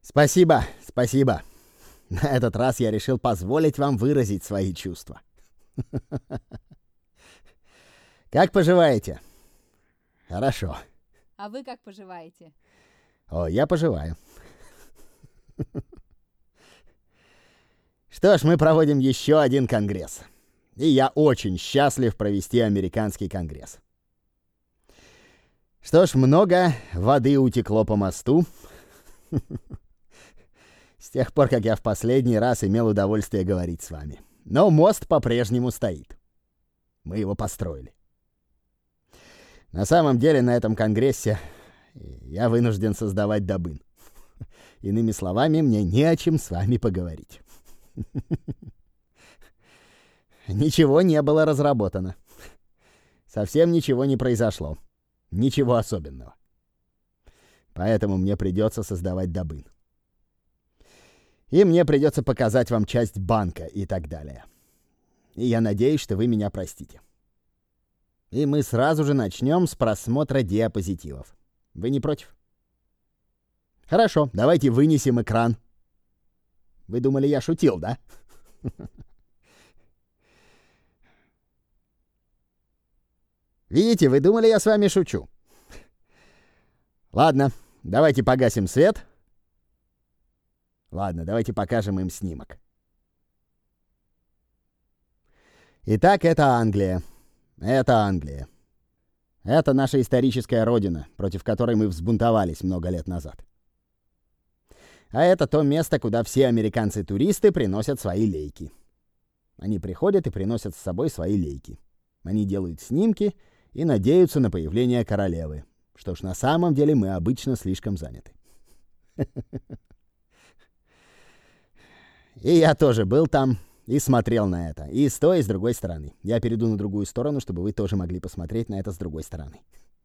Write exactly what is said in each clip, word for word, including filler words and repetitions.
Спасибо, спасибо. На этот раз я решил позволить вам выразить свои чувства. Как поживаете? Хорошо. А вы как поживаете? О, я поживаю. Что ж, мы проводим еще один конгресс. И я очень счастлив провести американский конгресс. Что ж, много воды утекло по мосту. С тех пор, как я в последний раз имел удовольствие говорить с вами. Но мост по-прежнему стоит. Мы его построили. На самом деле, на этом конгрессе я вынужден создавать добын. Иными словами, мне не о чем с вами поговорить. Ничего не было разработано. Совсем ничего не произошло. Ничего особенного. Поэтому мне придется создавать добын. И мне придется показать вам часть банка и так далее. И я надеюсь, что вы меня простите. И мы сразу же начнем с просмотра диапозитивов. Вы не против? Хорошо, давайте вынесем экран. Вы думали, я шутил, да? Видите, вы думали, я с вами шучу. Ладно, давайте погасим свет. Ладно, давайте покажем им снимок. Итак, это Англия. Это Англия. Это наша историческая родина, против которой мы взбунтовались много лет назад. А это то место, куда все американцы-туристы приносят свои лейки. Они приходят и приносят с собой свои лейки. Они делают снимки и надеются на появление королевы. Что ж, на самом деле мы обычно слишком заняты. И я тоже был там и смотрел на это. И с той, и с другой стороны. Я перейду на другую сторону, чтобы вы тоже могли посмотреть на это с другой стороны.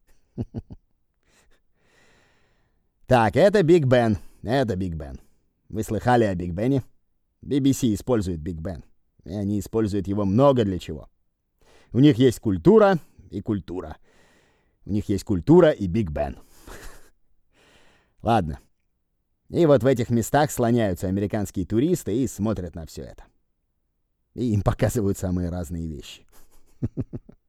Так, это Биг Бен. Это Биг Бен. Вы слыхали о Биг Бене? би би си использует Биг Бен. И они используют его много для чего. У них есть культура и культура. У них есть культура и Биг Бен. Ладно. И вот в этих местах слоняются американские туристы и смотрят на все это. И им показывают самые разные вещи.